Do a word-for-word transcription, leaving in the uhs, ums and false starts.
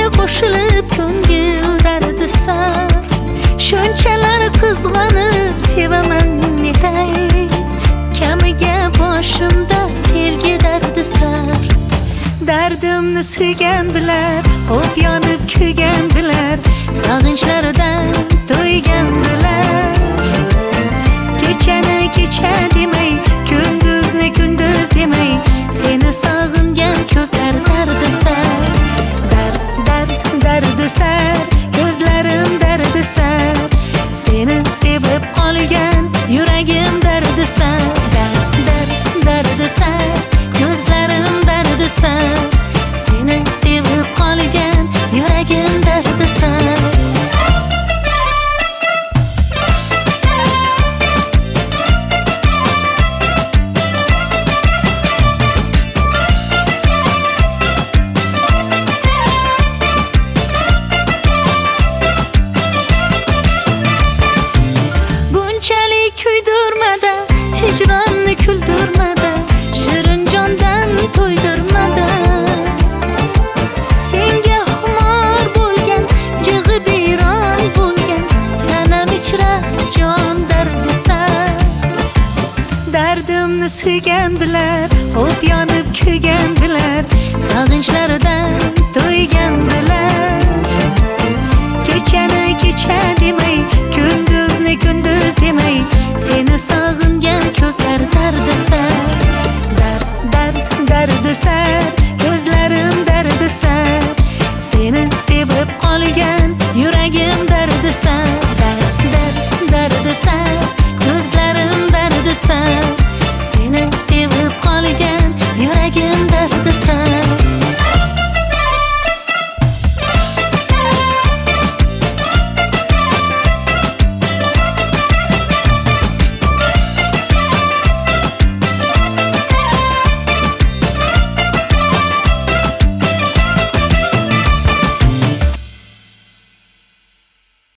senga qo'shilib ko'ngil dardi sar. Shunchalar qizg'anib sevaman netay, kamiga boshimda sevgi dardi sar. Dardimni suygan bilar, hop yonib kuygan bilar, sog'inchlaridan to'ygan bilar. Kechani kecha demay, kunduzni kunduz demay, seni sog'ingan ko'zlar dardi sar. Dard, dard, dardi sar, ko'zlarim dardi sar. Seni sevib qolgan yuragim dardi sar. Dard, dard, dardi sar, ko'zlarim dardi sar. Seni sevib qolgan yuragim dardi sar. Bunchalik kuydirmada, hijronni kuldirmada, shirin jondan to'ydirmada. Senga xumor bo'lgan, jig'i biyron bo'lgan, tanam ichra jon dardi sar. Dardimni suygan bilar, hop yonib kuygan bilar, sog'inchlaridan to'ygan bilar. Kechani kecha demay, kunduzni kunduz demay, seni sog'ingan ko'zlar dardi sar. Dard, dard, dardi sar,